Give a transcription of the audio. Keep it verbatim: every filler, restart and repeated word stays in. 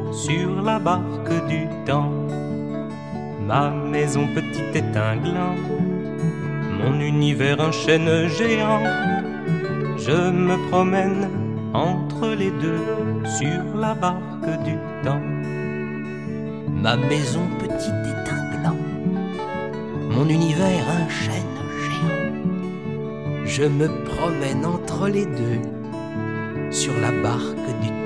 sur la barque du temps. Ma maison petite étinglant, mon univers un chêne géant. Je me promène entre les deux sur la barque du temps. Ma maison petite étinglant, mon univers un chêne géant. Je me promène entre les deux sur la barque du temps.